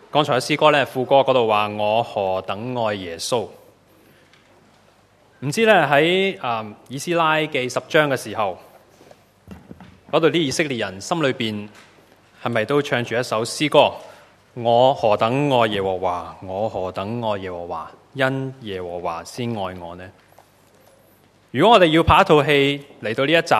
剛才嘅詩歌咧，副歌嗰度話我何等愛耶穌。唔知咧喺以斯拉記10章嘅時候，嗰度啲以色列人心裏邊係咪都唱住一首詩歌？我何等愛耶和華，我何等愛耶和華，因耶和華先愛我呢？如果我哋要拍一套戲嚟到呢一集，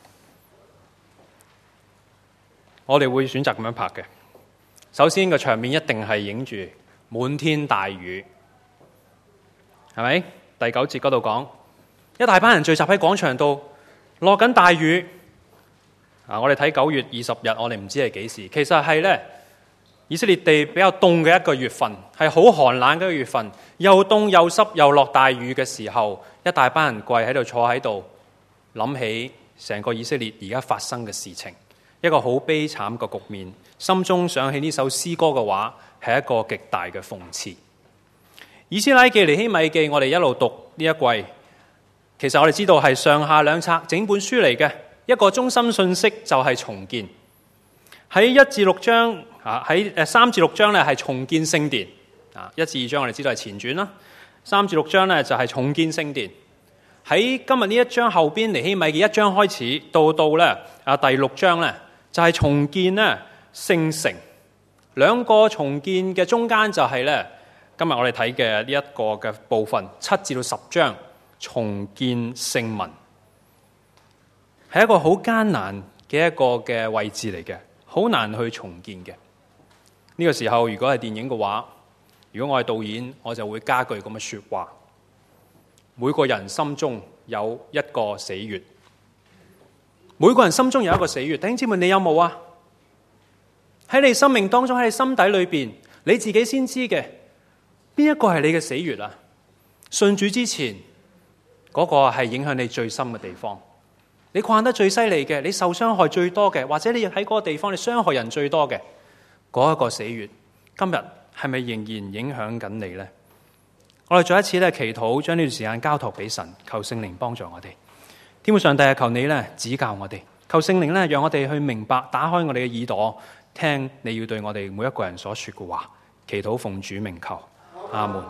我哋會選擇咁樣拍嘅。首先個場面一定係影住滿天大雨，係咪？第9節嗰度講，一大班人聚集喺廣場度，落緊大雨。我哋睇9月20日，我哋唔知係幾時。其實係呢，以色列地比較凍嘅一個月份，係好寒冷嘅一個月份，又凍又濕又落大雨嘅時候，一大班人跪喺度坐喺度，諗起成個以色列而家發生嘅事情，一個好悲慘嘅局面。心中想起呢首詩歌嘅話，係一個極大嘅諷刺。以斯拉記、尼希米記，我哋一路讀呢一季，其實我哋知道係上下兩冊整本書嚟嘅，一個中心信息就係重建。喺1至6章喺3至6章咧係重建聖殿，1至2章我哋知道係前傳啦，3至6章咧就係重建聖殿。喺今日呢一章後邊，尼希米記1章開始到咧第6章咧就係重建咧聖城。兩個重建嘅中間就係咧今日我哋睇嘅呢一個嘅部分7至到10章重建聖民，係一個好艱難嘅一個嘅位置嚟嘅，好難去重建嘅。呢個時候如果係電影嘅話，如果我係導演，我就會加句咁嘅說話：每個人心中有一個死穴，每個人心中有一個死穴。弟兄姊妹，你有冇啊？喺你生命當中，喺你心底裏邊，你自己先知嘅邊一個係你嘅死穴啊？信主之前嗰個係影響你最深嘅地方，你困得最犀利嘅，你受傷害最多嘅，或者你喺嗰個地方你傷害人最多嘅嗰一個死穴，今日係咪仍然影響緊你呢？我哋再一次咧祈禱，將呢段時間交託俾神，求聖靈幫助我哋。天父上帝，求你咧指教我哋，求聖靈咧讓我哋去明白，打開我哋嘅耳朵，聽你要對我哋每一個人所說嘅話。祈禱奉主名求，阿門。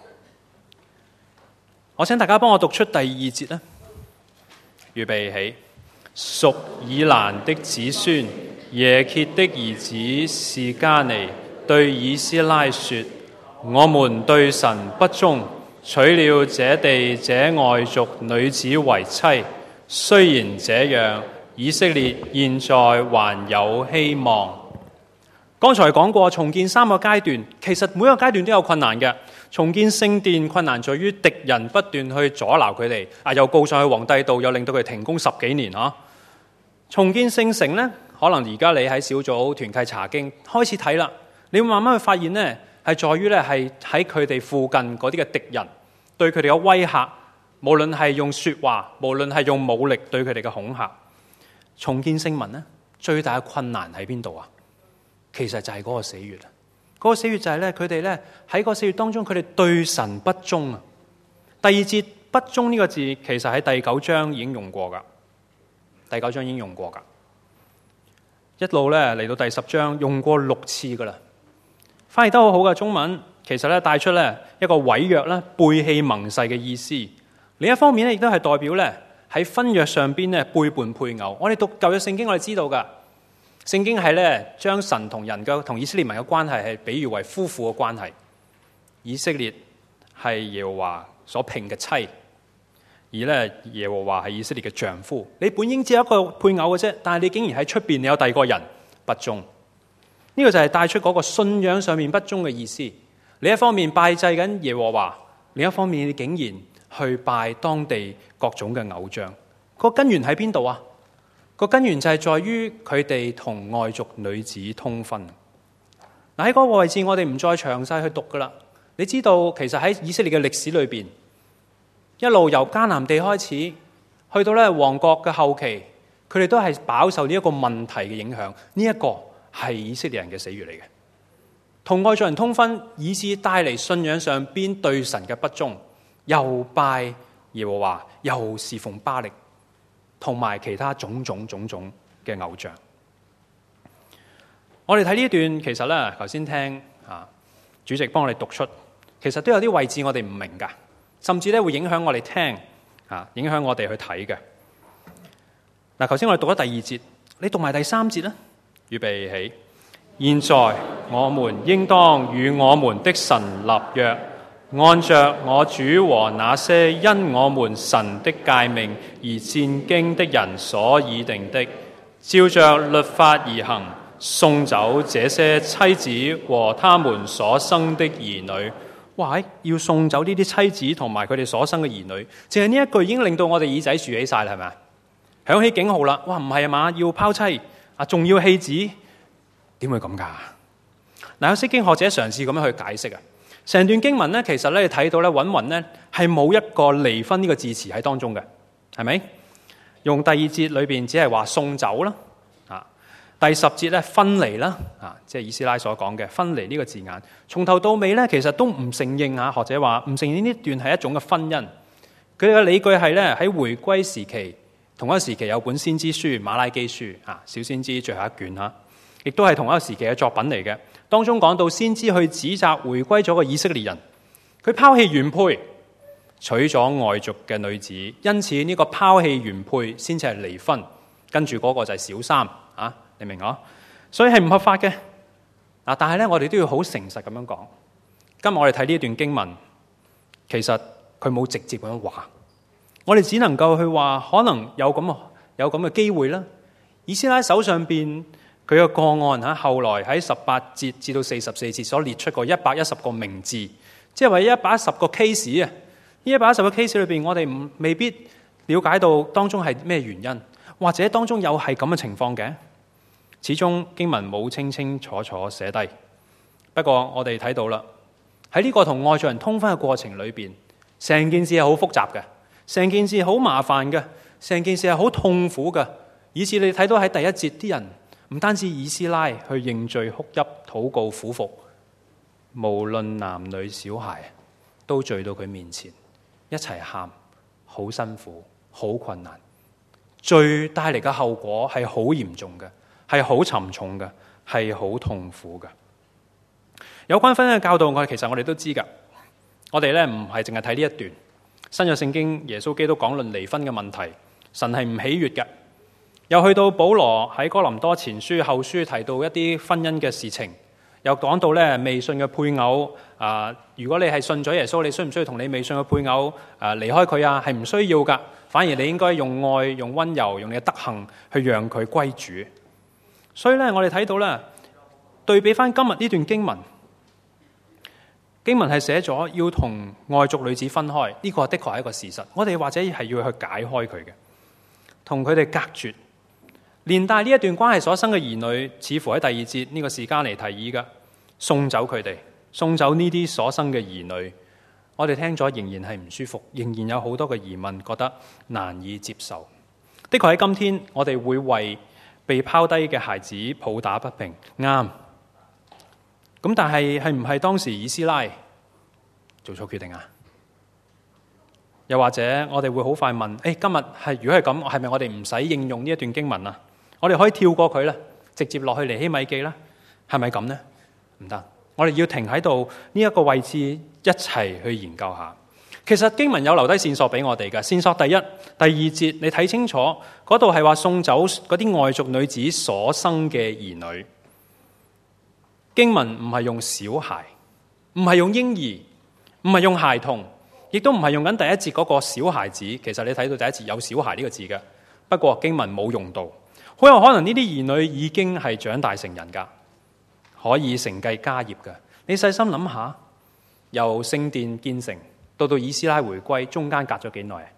我請大家幫我讀出第2節啦。預備起。屬以蘭的子孫耶歇的兒子示迦尼對以斯拉說：我們對神不忠，娶了這地這外族女子為妻。雖然這樣，以色列現在還有希望。剛才講過重建3個階段，其實每一個階段都有困難嘅。重建聖殿困難在於敵人不斷去阻撓佢哋，又告上去皇帝度，又令到佢停工10幾年。重建聖城呢，可能而家你喺小組團契查經開始睇啦，你會慢慢去發現呢，係在於呢係喺佢哋附近嗰啲嘅敵人對佢哋嘅威嚇，無論係用說話，無論係用武力對佢哋嘅恐嚇。重建聖民呢，最大嘅困難喺邊度啊？其實就係嗰個死穴。嗰個死穴就係咧，佢哋咧喺個死穴當中，佢哋對神不忠啊。第2節不忠呢個字，其實喺第9章已經用過噶。第9章已經用過噶，一路咧嚟到第10章用過6次噶啦。翻譯得好好嘅中文，其實咧帶出咧一個毀約啦、背棄盟誓嘅意思。另一方面咧，亦都係代表咧喺婚約上邊咧背叛配偶。我哋讀舊約聖經，我哋知道噶。聖經係咧將神同人嘅同以色列民嘅關係係比喻為夫婦嘅關係。以色列係耶和華所聘嘅妻，而咧耶和華係以色列嘅丈夫。你本應只有一個配偶嘅啫，但係你竟然喺出邊你有第二個人，不忠。呢個就係帶出嗰個信仰上面不忠嘅意思。另一方面拜祭緊耶和華，另一方面你竟然去拜當地各種嘅偶像。個根源喺邊度啊？個根源就係在於佢哋同外族女子通婚。嗱，喺嗰個位置我哋唔再詳細去讀噶啦。你知道其實喺以色列嘅歷史裏邊，一路由迦南地開始，去到咧王國嘅後期，佢哋都係飽受呢一個問題嘅影響。呢一個係以色列人嘅死穴嚟嘅，同外族人通婚，以致帶嚟信仰上邊對神嘅不忠，又拜耶和華，又侍奉巴力，同埋其他種種嘅偶像。我哋睇呢一段，其實咧頭先聽主席幫我哋讀出，其實都有啲位置我哋唔明㗎，甚至咧會影響我哋聽影響我哋去睇嘅。嗱，頭先我哋讀咗第2節，你讀埋第3節啦。預備起，現在我們應當與我們的神立約，按着我主和那些因我們神的誡命而戰兢的人所擬定的，照着律法而行，送走這些妻子和他們所生的兒女。哇！要送走呢啲妻子同埋佢哋所生嘅兒女，淨係呢一句已經令到我哋耳仔豎起晒啦，係咪？響起警號啦！哇，唔係啊嘛，要拋妻仲要棄子，點會咁㗎？嗱，有釋經學者嘗試咁樣去解釋啊。成段經文咧，其實咧你睇到咧，韻韻咧係冇一個離婚呢個字詞喺當中嘅，係咪？用第2節裏邊只係話送走啦，第10節咧分離啦，即係以斯拉所講嘅分離呢個字眼，從頭到尾咧其實都唔承認學者話唔承認呢段係一種嘅婚姻。佢嘅理據係咧喺回歸時期。同一個時期有本先知書馬拉基書小先知最後一卷亦都係同一個時期嘅作品嚟嘅。當中講到先知去指責回歸咗個以色列人，佢拋棄原配，娶咗外族嘅女子，因此呢個拋棄原配先至係離婚，跟住嗰個就係小三你明啊？所以係唔合法嘅但係咧我哋都要好誠實咁樣講。今日我哋睇呢一段經文，其實佢冇直接咁樣話。我哋只能夠去話，可能有咁嘅機會啦。以斯拉手上邊佢嘅個案後來喺18節至到44節所列出過110個名字，即係話110個 case 啊。呢110個 case 裏邊，我哋未必了解到當中係咩原因，或者當中有係咁嘅情況嘅。始終經文冇清清楚楚寫低。不過我哋睇到啦，喺呢個同外族人通婚嘅過程裏邊，成件事係好複雜嘅。成件事好麻煩嘅，成件事係好痛苦嘅，以至你睇到喺第1節啲人唔單止以斯拉去認罪哭泣禱告苦服，無論男女小孩都聚到佢面前一齊喊，好辛苦，好困難，罪帶嚟嘅後果係好嚴重嘅，係好沉重嘅，係好痛苦嘅。有關婚姻嘅教導，其實我哋都知㗎，我哋咧唔係淨係睇呢一段。新約聖經耶穌基督講論離婚嘅問題，神係唔喜悅嘅。又去到保羅喺哥林多前書後書提到一啲婚姻嘅事情，又講到咧未信嘅配偶如果你係信咗耶穌，你需唔需要同你未信嘅配偶離開佢啊？係唔需要噶，反而你應該用愛、用溫柔、用你嘅德行去讓佢歸主。所以咧，我哋睇到咧，對比翻今日呢段經文。經文係寫咗要同外族女子分開，呢個的確係一個事實。我哋或者係要去解開佢嘅，同佢哋隔絕。連帶呢一段關係所生嘅兒女，似乎喺第2節呢個時間嚟提議嘅，送走佢哋，送走呢啲所生嘅兒女。我哋聽咗仍然係唔舒服，仍然有好多嘅疑問，覺得難以接受。的確喺今天，我哋會為被拋低嘅孩子抱打不平，啱。咁但係唔係當時以斯拉做錯決定啊？又或者我哋會好快問，今日如果係咁，係咪我哋唔使應用呢一段經文啊？我哋可以跳過佢啦，直接落去尼希米記啦，係咪咁呢？唔得，我哋要停喺度呢一個位置一齊去研究下。其實經文有留低線索俾我哋嘅，線索第1、第2節，你睇清楚嗰度係話送走嗰啲外族女子所生嘅兒女。經文唔係用小孩，唔係用嬰兒，唔係用孩童，亦都唔係用緊第1節嗰個小孩子。其實你睇到第1節有小孩呢個字嘅，不過經文冇用到。好有可能呢啲兒女已經係長大成人噶，可以承繼家業嘅。你細心諗下，由聖殿建成到以斯拉回歸，中間隔咗幾耐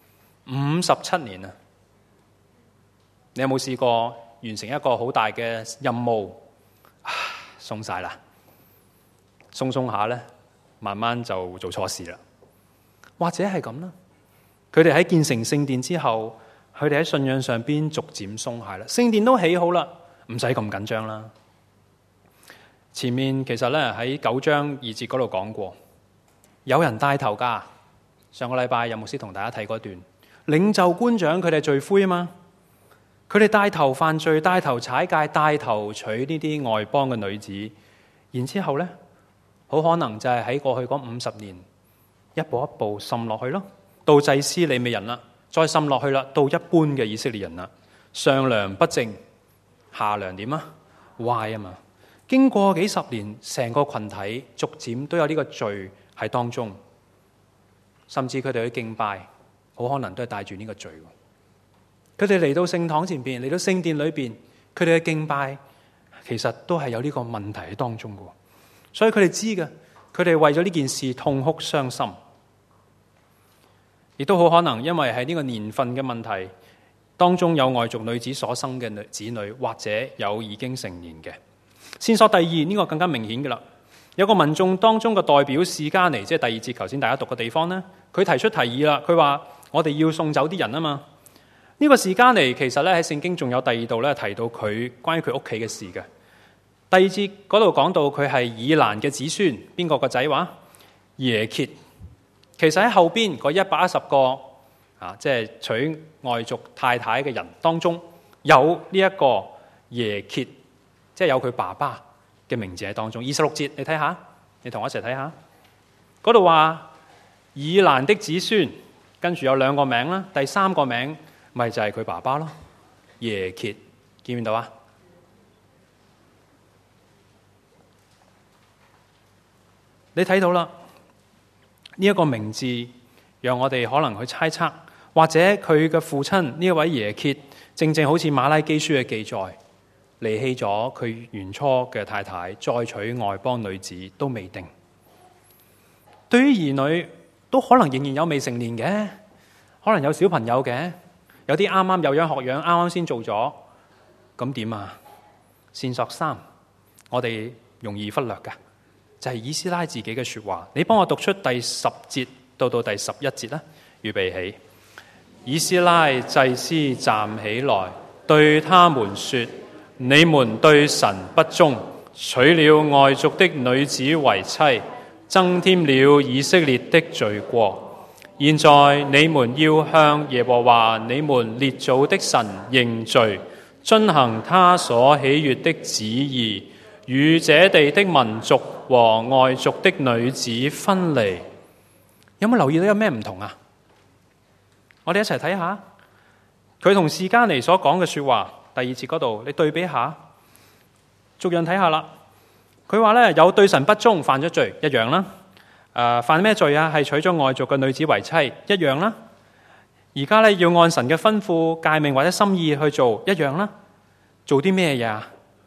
？57年啊！你有冇試過完成一個好大嘅任務？鬆晒啦，鬆下咧，慢慢就做錯事啦。或者係咁啦，佢哋喺建成聖殿之後，佢哋喺信仰上邊逐漸鬆懈啦。聖殿都起好啦，唔使咁緊張啦。前面其實咧喺9章2節嗰度講過，有人帶頭噶。上個禮拜有牧師同大家睇嗰段，領袖官長佢哋係罪魁啊嘛。佢哋帶頭犯罪，帶頭踩界，帶頭娶呢啲外邦嘅女子， 然之後呢，好可能就係喺過去嗰50年，一步一步滲落去咯。到祭司利未人啦，再滲落去啦，到一般嘅以色列人啦。上梁不正，下梁點啊？歪啊嘛！經過幾十年，成個群體逐漸都有呢個罪喺當中，甚至佢哋去敬拜，好可能都係帶住呢個罪。佢哋嚟到聖堂前邊，嚟到聖殿裏邊，佢哋嘅敬拜其實都係有呢個問題喺當中嘅。所以佢哋知嘅，佢哋為咗呢件事痛哭傷心，亦都好可能因為係呢個年份嘅問題，當中有外族女子所生嘅子女，或者有已經成年嘅。線索第二，呢個更加明顯嘅啦。有個民眾當中嘅代表示迦尼，即係第二節頭先大家讀嘅地方呢，佢提出提議啦。佢話我哋要送走啲人啊嘛。呢個示迦尼其實咧喺聖經仲有第二度咧提到佢關於佢屋企嘅事嘅。第二節嗰度講到佢係以蘭嘅子孫，邊個個仔話？耶歇。其實喺後邊嗰110個即係娶外族太太嘅人當中，有呢一個耶歇，即係有佢爸爸嘅名字喺當中。26節你睇下，你同我一齊睇下，嗰度話以蘭的子孫，跟住有2個名啦，第3個名咪就係佢爸爸咯，耶歇，見唔見到啊？你睇到啦，呢一個名字讓我哋可能去猜測，或者佢嘅父親呢一位耶歇，正正好似馬拉基書嘅記載，離棄咗佢原初嘅太太，再娶外邦女子都未定。對於兒女都可能仍然有未成年嘅，可能有小朋友嘅，有啲啱啱有樣學樣，啱啱先做咗，咁點啊？線索3，我哋容易忽略㗎，就係以斯拉自己嘅說話。你幫我讀出第10節到第11節啦，預備起。以斯拉祭司站起來，對他們說：你們對神不忠，娶了外族的女子為妻，增添了以色列的罪過。現在你們要向耶和華你們列祖的神認罪，遵行他所喜悅的旨意，與這地的民族和外族的女子分離。有冇留意到有咩唔同啊？我哋一齊睇下，佢同示迦尼所講嘅說話，第2節嗰度，你對比下，逐樣睇下啦。佢話咧有對神不忠，犯咗罪，一樣啦。犯咩罪啊？係娶咗外族嘅女子為妻，一樣啦。而家咧要按神嘅吩咐、誡命或者心意去做，一樣啦。做啲咩嘢啊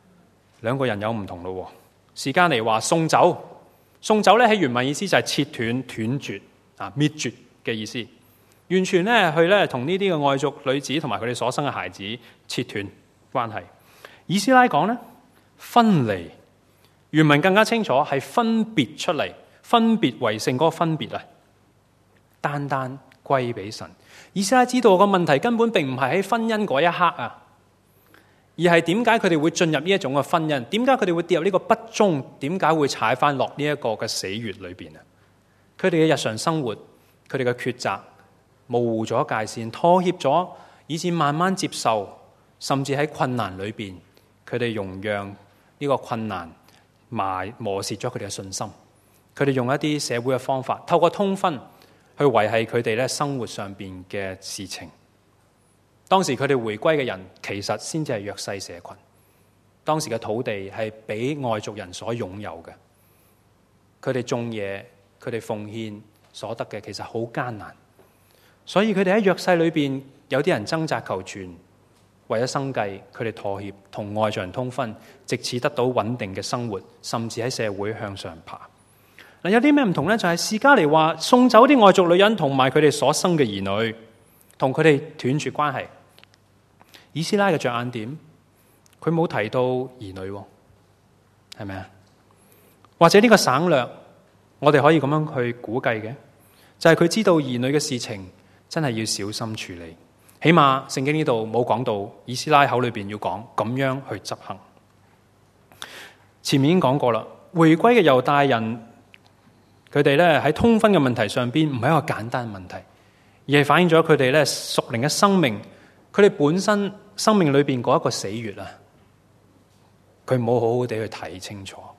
？2個人有唔同咯。示迦尼話送走，送走咧喺原文意思就係切斷、斷絕啊、滅絕嘅意思，完全咧去咧同呢啲嘅外族女子同埋佢哋所生嘅孩子切斷關係。以斯拉講咧分離，原文更加清楚係分別出嚟。分別為聖嗰個分別啊，單單歸俾神。以斯拉知道個問題根本並唔係喺婚姻嗰一刻啊，而係點解佢哋會進入呢一種嘅婚姻？點解佢哋會跌入呢個不忠？點解會踩翻落呢一個嘅死穴裏邊啊？佢哋嘅日常生活，佢哋嘅抉擇模糊咗界線，拖協咗，以至慢慢接受，甚至喺困難裏邊，佢哋容讓呢個困難磨蝕咗佢哋嘅信心。佢哋用一啲社會嘅方法，透過通婚去維繫佢哋咧生活上邊嘅事情。當時佢哋回歸嘅人，其實先至係弱勢社群。當時嘅土地係俾外族人所擁有嘅，佢哋種嘢，佢哋奉獻所得嘅，其實好艱難。所以佢哋喺弱勢裏邊，有啲人掙扎求存，為咗生計，佢哋妥協，同外族人通婚，藉此得到穩定嘅生活，甚至喺社會向上爬。有啲咩唔同呢？就係示迦尼話送走啲外族女人同埋佢哋所生嘅兒女，同佢哋斷絕關係。以斯拉嘅着眼點，佢冇提到兒女，係咪啊？或者呢個省略，我哋可以咁樣去估計嘅，就係佢知道兒女嘅事情真係要小心處理。起碼聖經呢度冇講到，以斯拉口裏邊要講咁樣去執行。前面已經講過啦，回歸嘅猶大人。佢哋咧喺通婚嘅問題上邊唔係一個簡單問題，而係反映咗佢哋咧屬靈嘅生命，佢哋本身生命裏邊嗰一個死穴啊，佢冇好好地去睇清楚，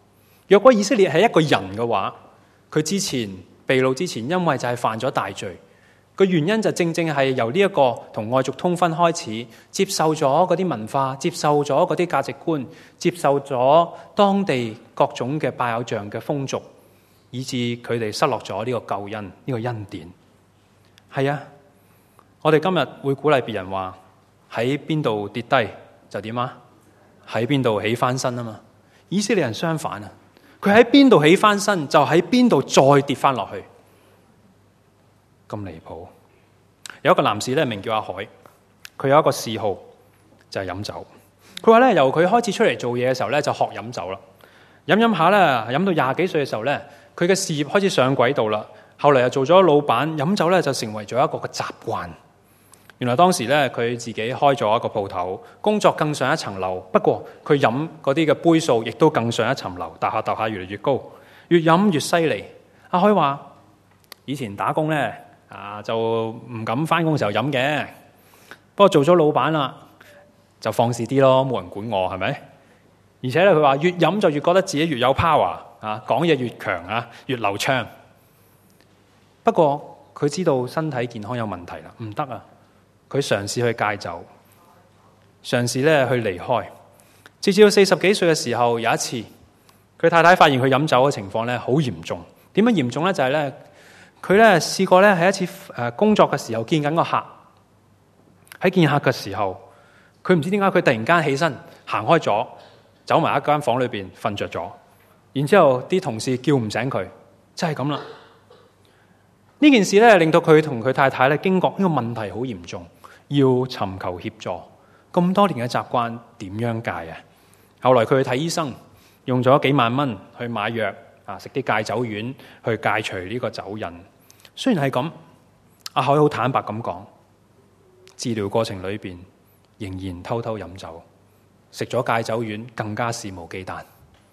若果以色列係一個人嘅話，佢之前被擄之前，因為就係犯咗大罪，個原因就正正係由呢一個同外族通婚開始，接受咗嗰啲文化，接受咗嗰啲價值觀，接受咗當地各種嘅拜偶像嘅風俗，以致佢哋失落咗呢個救恩，呢個恩典。係啊，我哋今日會鼓勵別人話喺邊度跌低就點啊？喺邊度起翻身啊嘛！以色列人相反啊，佢喺邊度起翻身，就喺邊度再跌翻落去，咁離譜。有一個男士咧，名叫阿海，佢有一個嗜好就係飲酒。佢話咧，由佢開始出嚟做嘢嘅時候咧，就學飲酒啦。飲下咧，飲到20幾歲嘅時候咧，佢嘅事業開始上軌道啦。後嚟又做咗老闆，飲酒咧就成為咗一個嘅習慣。原來當時咧，佢自己開咗一個鋪頭，工作更上一層樓。不過佢飲嗰啲嘅杯數亦都更上一層樓，搭下越嚟越高，越飲越犀利。阿海話：以前打工咧就唔敢返工嘅時候飲嘅，不過做咗老闆啦，就放肆啲咯，冇人管我，係咪？而且咧，佢話越飲就越覺得自己越有 power 啊，講嘢越強啊，越流暢。不過佢知道身體健康有問題啦，唔得啊！佢嘗試去戒酒，嘗試咧去離開，直至到40幾歲嘅時候，有一次佢太太發現佢飲酒嘅情況咧好嚴重。點樣嚴重咧？就係咧佢咧試過咧喺一次工作嘅時候見緊個客，喺見客嘅時候，佢唔知點解佢突然間起身行開咗，走埋一間房裏邊瞓着咗，然之後啲同事叫唔醒佢，真係咁啦。呢件事咧令到佢同佢太太咧驚覺呢個問題好嚴重，要尋求協助。咁多年嘅習慣點樣戒啊？後來佢去睇醫生，用咗幾萬蚊去買藥食啲戒酒丸去戒除呢個酒癮。雖然係咁，阿海好坦白咁講，治療過程裏邊仍然偷偷飲酒，食咗戒酒丸更加肆無忌憚。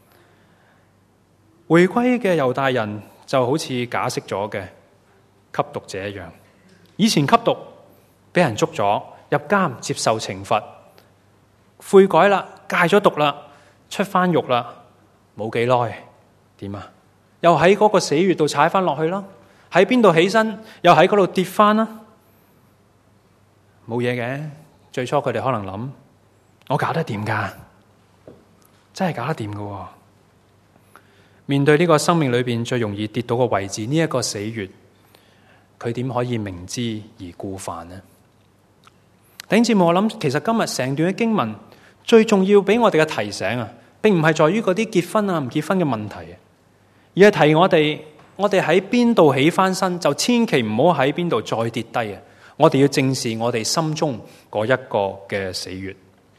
回歸嘅猶大人就好似假釋咗嘅吸毒者一樣，以前吸毒俾人捉咗入監接受懲罰，悔改啦，戒咗毒啦，出翻獄啦，冇幾耐點啊？又喺嗰個死穴度踩翻落去啦，喺邊度起身又喺嗰度跌翻啦，冇嘢嘅。最初佢哋可能諗，我搞得掂噶，真係搞得掂噶。面對呢個生命裏邊最容易跌到個位置，呢一個死穴，佢點可以明知而故犯呢？弟兄姊妹，我諗其實今日成段嘅經文最重要俾我哋嘅提醒啊，並唔係在於嗰啲結婚啊唔結婚嘅問題，而係提我哋喺邊度起翻身，就千祈唔好喺邊度再跌低啊！我哋要正視我哋心中嗰一個嘅死穴。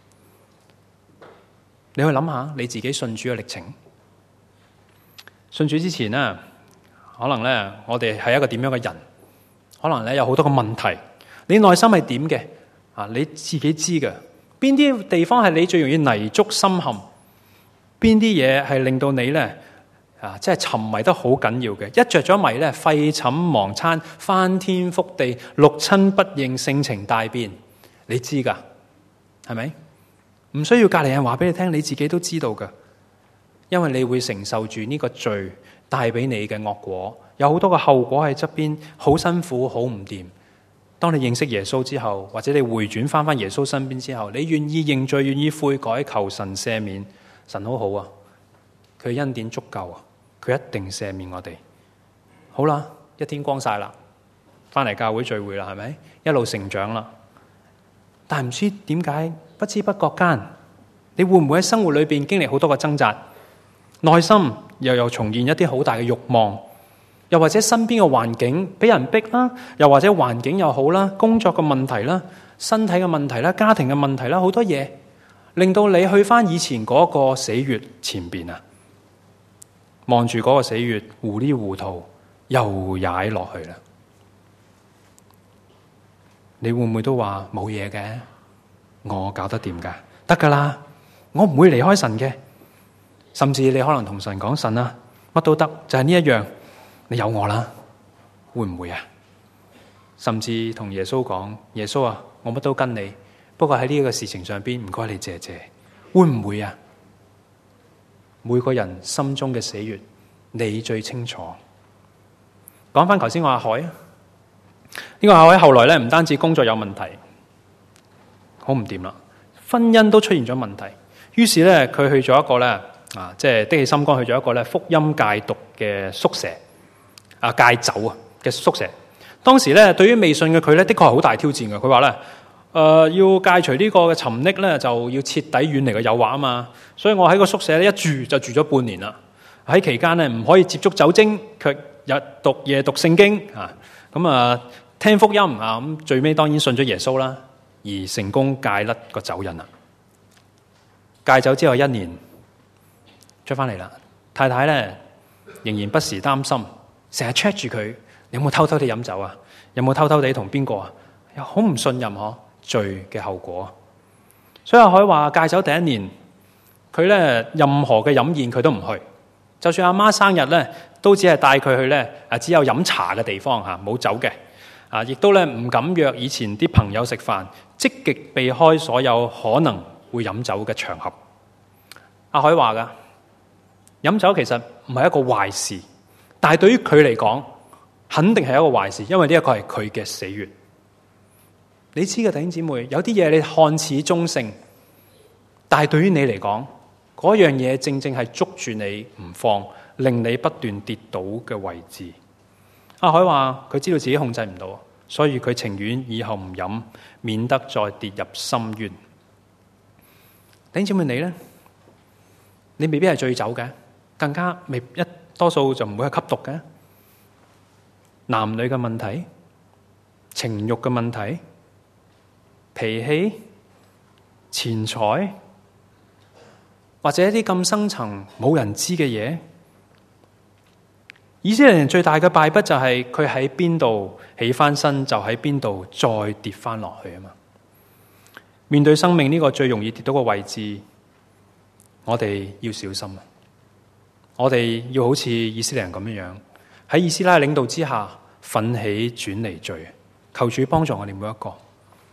你去諗下你自己信主嘅歷程。信主之前呢，可能咧我哋係一個點樣嘅人？可能咧有好多個問題，你內心係點嘅啊？你自己知嘅。邊啲地方係你最容易泥足深陷？邊啲嘢係令到你咧即係沉迷得好緊要嘅？一着咗迷咧，廢寢忘餐，翻天覆地，六親不認，性情大變。你知噶，係咪？唔需要隔籬人話俾你聽，你自己都知道噶。因為你會承受住呢個罪帶俾你嘅惡果，有好多個後果喺側邊，好辛苦，好唔掂。當你認識耶穌之後，或者你回轉翻耶穌身邊之後，你願意認罪，願意悔改，求神赦免，神好好啊，佢恩典足夠啊，佢一定赦免我哋。好啦，一天光晒啦，翻嚟教會聚會啦，係咪？一路成長啦，但係唔知點解，不知不覺間，你會唔會喺生活裏邊經歷好多個掙扎？內心又重現一啲好大嘅慾望，又或者身邊嘅環境俾人逼啦，又或者環境又好啦，工作嘅問題啦，身體嘅問題啦，家庭嘅問題啦，好多嘢令到你去翻以前嗰個死穴前邊啊，望住嗰個死穴糊裡糊塗又踩落去啦。你會唔會都話冇嘢嘅？我搞得掂噶，得噶啦，我唔會離開神嘅。甚至你可能同神講，神啊，乜都得，就係呢一樣，你有我啦，會唔會啊？甚至同耶穌講，耶穌啊，我乜都跟你，不過喺呢個事情上邊，唔該你謝謝，會唔會啊？ 每個人心中嘅死穴，你最清楚。講翻頭先我阿海，呢個阿海後來咧唔單止工作有問題，好唔掂啦，婚姻都出現咗問題。於是咧佢去咗一個咧即係的起心肝去咗一個咧福音戒毒嘅宿舍，戒酒啊嘅宿舍。當時咧對於未信嘅佢咧，的確係好大挑戰嘅。佢話咧要戒除呢個嘅沉溺咧，就要徹底遠離個誘惑啊嘛。所以我喺個宿舍咧一住就住咗半年啦。喺期間咧唔可以接觸酒精，卻日讀夜讀聖經聽福音咁最尾當然信咗耶穌啦，而成功戒甩個酒癮啦。戒酒之後1年出翻嚟啦，太太咧仍然不時擔心，成日 check 住佢有冇偷偷地飲酒啊，有冇偷偷地同邊個啊，又好唔信任罪嘅後果。所以阿海話戒酒第1年，佢咧任何嘅飲宴佢都唔去，就算阿媽生日咧，都只係帶佢去咧只有飲茶嘅地方冇酒嘅亦都咧唔敢約以前啲朋友食飯，積極避開所有可能會飲酒嘅場合。阿海話噶，飲酒其實唔係一個壞事，但係對於佢嚟講，肯定係一個壞事，因為呢一個係佢嘅死穴。你知嘅弟兄姊妹，有啲嘢你看似中性，但係對於你嚟講，嗰樣嘢正正係捉住你唔放，令你不斷跌倒嘅位置。阿海話佢知道自己控制唔到，所以佢情願以後唔飲，免得再跌入深淵。弟兄姊妹，你呢？你未必係醉酒嘅，更加多數就唔會係吸毒嘅。男女嘅問題、情慾嘅問題、脾氣、錢財，或者一啲咁深層冇人知嘅嘢。以色列人最大嘅敗筆就係佢喺邊度起翻身，就喺邊度再跌翻落去啊嘛。面對生命呢個最容易跌到嘅位置，我哋要小心啊！我哋要好似以色列人咁樣，喺以斯拉領導之下奮起轉離罪，求主幫助我哋每一個。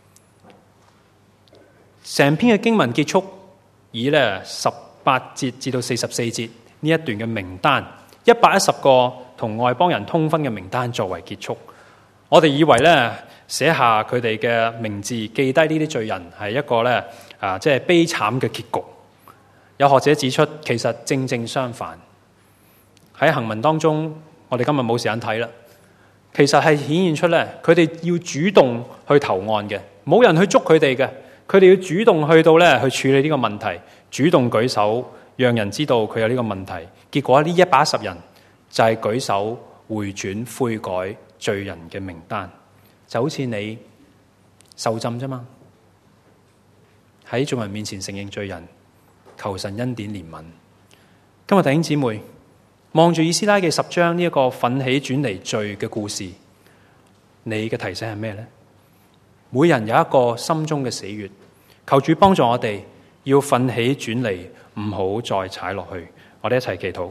成篇嘅經文結束以18節至到44節呢一段嘅名單，110個同外邦人通婚嘅名單作為結束。我哋以為寫下佢哋嘅名字，記低呢啲罪人係一個即係悲慘嘅結局。有學者指出，其實正正相反。喺行文當中，我哋今日冇時間睇啦。其實係顯現出佢哋要主動去投案嘅，冇人去捉佢哋嘅。佢哋要主動去到去處理呢個問題，主動舉手，讓人知道佢有呢個問題。結果呢110人就係舉手回轉悔改罪人嘅名單，就好似你受浸啫嘛，喺眾人面前承認罪人，求神恩典憐憫。今日弟兄姊妹望住以斯拉嘅10章呢一個奮起轉離罪嘅故事，你嘅提醒係咩呢？每人有一個心中嘅死穴，求主幫助我哋要奮起轉離，唔好再踩落去。我哋一齊祈禱。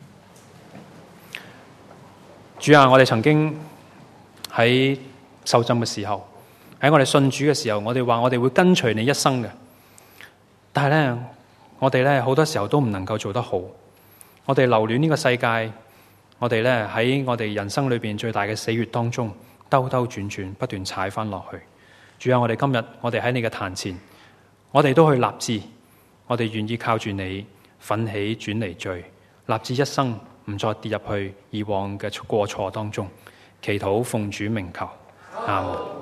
主啊，我哋曾經喺受浸嘅時候，喺我哋信主嘅時候，我哋話我哋會跟隨你一生嘅，但係我哋好多時候都唔能夠做得好。我哋留戀呢個世界，我哋喺我哋人生裏邊最大嘅死穴當中兜兜轉轉，不斷踩翻落去。主啊，我哋今日我哋喺你嘅壇前，我哋都去立志，我哋願意靠住你奮起轉離罪，立志一生唔再跌入去以往嘅過錯當中。祈禱奉主名求，阿們。